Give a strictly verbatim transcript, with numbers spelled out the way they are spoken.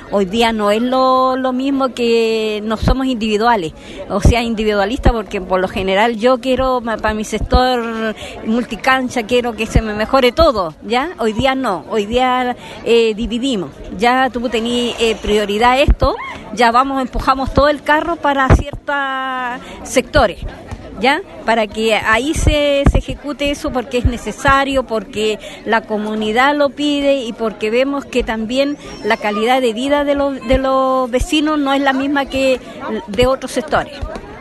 Hoy día no es lo, lo mismo que no somos individuales, o sea, individualistas, porque por lo general yo quiero para mi sector multicancha, quiero que se me mejore todo, ¿ya? Hoy día no, hoy día eh, dividimos, ya tú tenías eh, prioridad esto, ya vamos, empujamos todo el carro para ciertos sectores, ¿ya? Para que ahí se, se ejecute eso, porque es necesario, porque la comunidad lo pide y porque vemos que también la calidad de vida de los, de los vecinos no es la misma que de otros sectores.